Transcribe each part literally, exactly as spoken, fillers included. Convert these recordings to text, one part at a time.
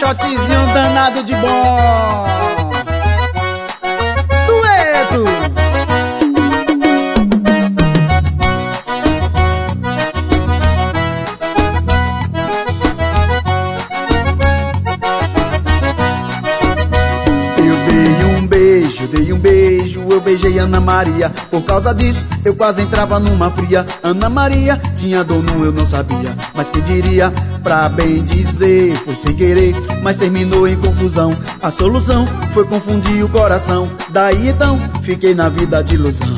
shotzinho danado de bom. Dueto. Eu dei um beijo, dei um beijo, eu beijei Ana Maria. Por causa disso, eu quase entrava numa fria. Ana Maria tinha dono, eu não sabia, mas quem diria? Pra bem dizer, foi sem querer, mas terminou em confusão. A solução foi confundir o coração. Daí então, fiquei na vida de ilusão.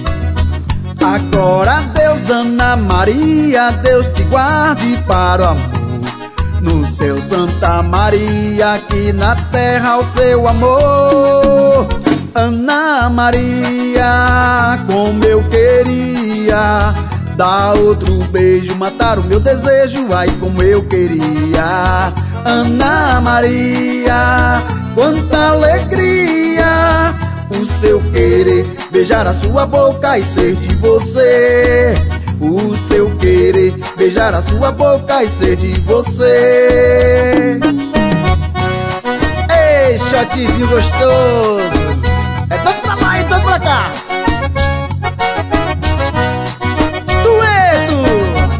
Agora Deus, Ana Maria, Deus te guarde para o amor. No céu, Santa Maria, aqui na terra o seu amor. Ana Maria, como eu queria dar outro beijo, matar o meu desejo, ai como eu queria. Ana Maria, quanta alegria o seu querer, beijar a sua boca e ser de você. O seu querer, beijar a sua boca e ser de você. Ei, shotzinho gostoso. É dois pra lá e dois pra cá. Dueto.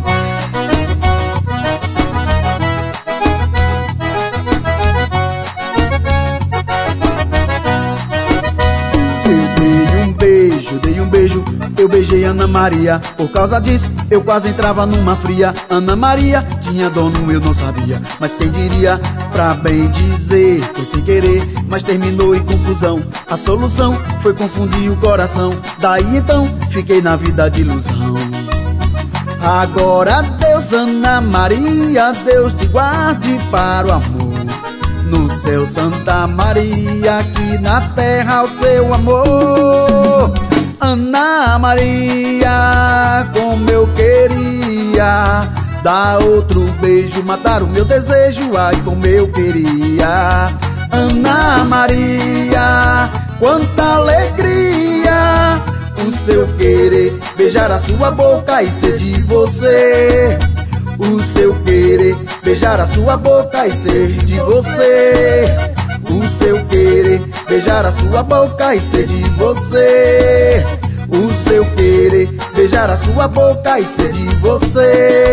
Eu dei um beijo, dei um beijo, eu beijei Ana Maria. Por causa disso, eu quase entrava numa fria. Ana Maria tinha dono, eu não sabia, mas quem diria? Pra bem dizer, foi sem querer, mas terminou em confusão. A solução foi confundir o coração. Daí então, fiquei na vida de ilusão. Agora Deus, Ana Maria, Deus te guarde para o amor. No céu, Santa Maria, aqui na terra o seu amor. Ana Maria, como eu queria dar outro beijo, matar o meu desejo, ai como eu queria. Ana Maria, quanta alegria o seu querer, beijar a sua boca e ser de você. O seu querer, beijar a sua boca e ser de você. O seu querer, beijar a sua boca e ser de você. O seu querer, beijar a sua boca e ser de você.